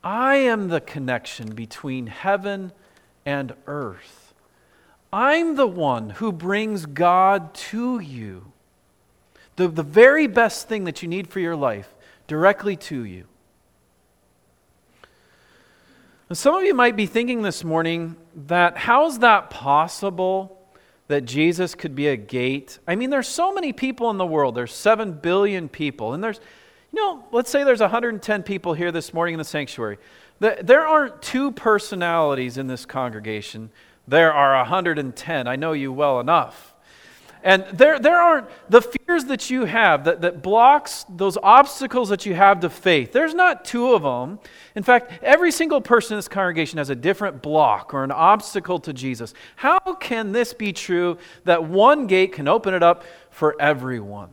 I am the connection between heaven and earth. I'm the one who brings God to you. The very best thing that you need for your life, directly to you. And some of you might be thinking this morning that how is that possible that Jesus could be a gate? I mean, there's so many people in the world. There's 7 billion people. And there's, let's say there's 110 people here this morning in the sanctuary. There aren't 2 personalities in this congregation. There are 110. I know you well enough. And there aren't the fears that you have that blocks those obstacles that you have to faith. There's not 2 of them. In fact, every single person in this congregation has a different block or an obstacle to Jesus. How can this be true that one gate can open it up for everyone?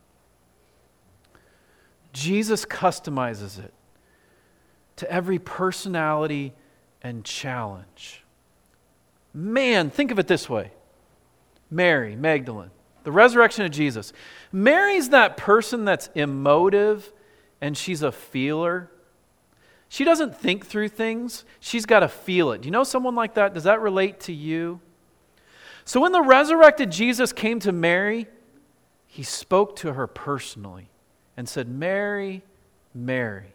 Jesus customizes it to every personality and challenge. Man, think of it this way. Mary Magdalene, the resurrection of Jesus. Mary's that person that's emotive and she's a feeler. She doesn't think through things. She's got to feel it. Do you know someone like that? Does that relate to you? So when the resurrected Jesus came to Mary, he spoke to her personally and said, Mary, Mary.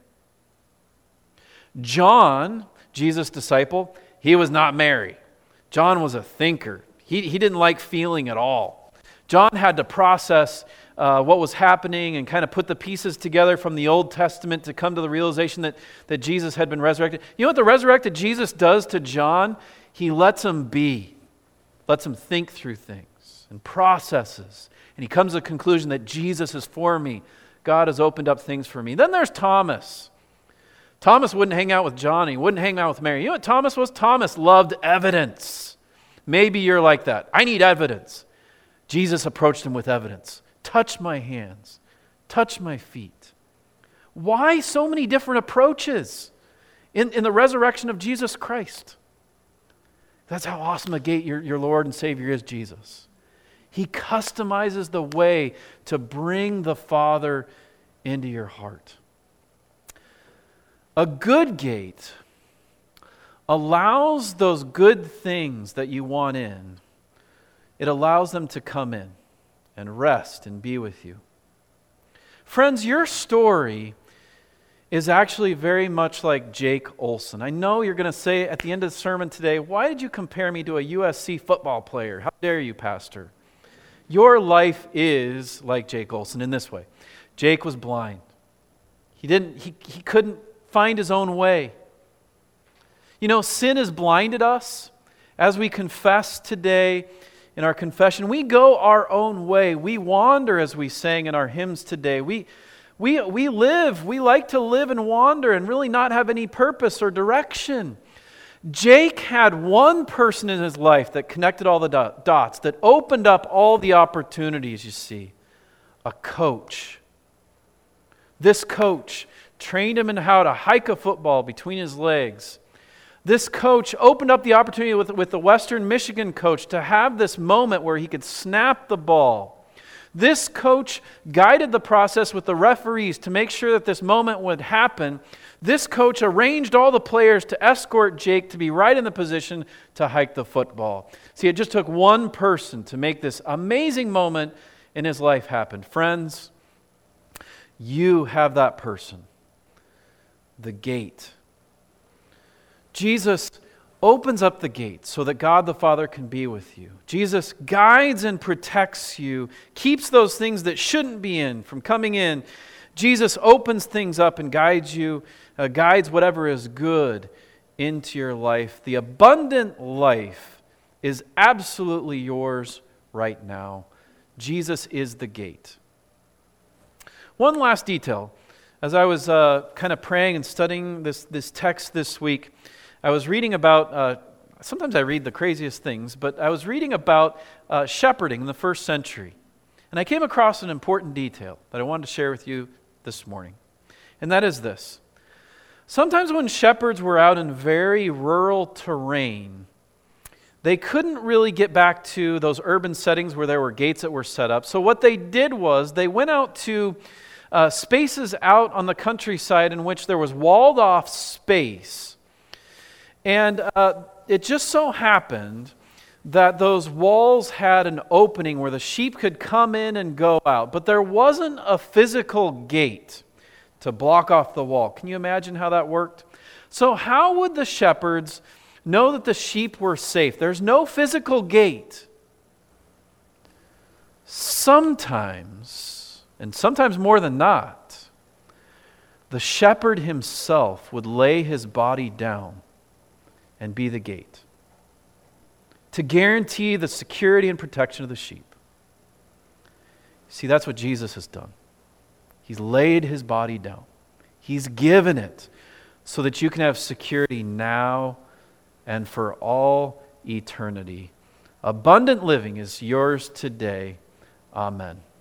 John, Jesus' disciple, he was not Mary. John was a thinker. He didn't like feeling at all. John had to process what was happening and kind of put the pieces together from the Old Testament to come to the realization that Jesus had been resurrected. You know what the resurrected Jesus does to John? He lets him be, lets him think through things and processes. And he comes to the conclusion that Jesus is for me. God has opened up things for me. Then there's Thomas. Thomas wouldn't hang out with John. He wouldn't hang out with Mary. You know what Thomas was? Thomas loved evidence. Maybe you're like that. I need evidence. Jesus approached him with evidence. Touch my hands. Touch my feet. Why so many different approaches in the resurrection of Jesus Christ? That's how awesome a gate your Lord and Savior is, Jesus. He customizes the way to bring the Father into your heart. A good gate allows those good things that you want in, it allows them to come in and rest and be with you. Friends, your story is actually very much like Jake Olson. I know you're going to say at the end of the sermon today, why did you compare me to a USC football player? How dare you, Pastor? Your life is like Jake Olson in this way. Jake was blind. He couldn't find his own way. You know, sin has blinded us. As we confess today in our confession, we go our own way. We wander, as we sang in our hymns today. We like to live and wander and really not have any purpose or direction. Jake had one person in his life that connected all the dots, that opened up all the opportunities, you see. A coach. This coach trained him in how to hike a football between his legs. This coach opened up the opportunity with the Western Michigan coach to have this moment where he could snap the ball. This coach guided the process with the referees to make sure that this moment would happen. This coach arranged all the players to escort Jake to be right in the position to hike the football. See, it just took one person to make this amazing moment in his life happen. Friends, you have that person. The gate. Jesus opens up the gate so that God the Father can be with you. Jesus guides and protects you, keeps those things that shouldn't be in from coming in. Jesus opens things up and guides you, guides whatever is good into your life. The abundant life is absolutely yours right now. Jesus is the gate. One last detail. As I was kind of praying and studying this text this week, I was reading about, sometimes I read the craziest things, but I was reading about shepherding in the first century. And I came across an important detail that I wanted to share with you this morning. And that is this. Sometimes when shepherds were out in very rural terrain, they couldn't really get back to those urban settings where there were gates that were set up. So what they did was they went out to spaces out on the countryside in which there was walled off space. And it just so happened that those walls had an opening where the sheep could come in and go out. But there wasn't a physical gate to block off the wall. Can you imagine how that worked? So how would the shepherds know that the sheep were safe? There's no physical gate. Sometimes, and sometimes more than not, the shepherd himself would lay his body down and be the gate to guarantee the security and protection of the sheep. See, that's what Jesus has done. He's laid his body down. He's given it so that you can have security now and for all eternity. Abundant living is yours today. Amen.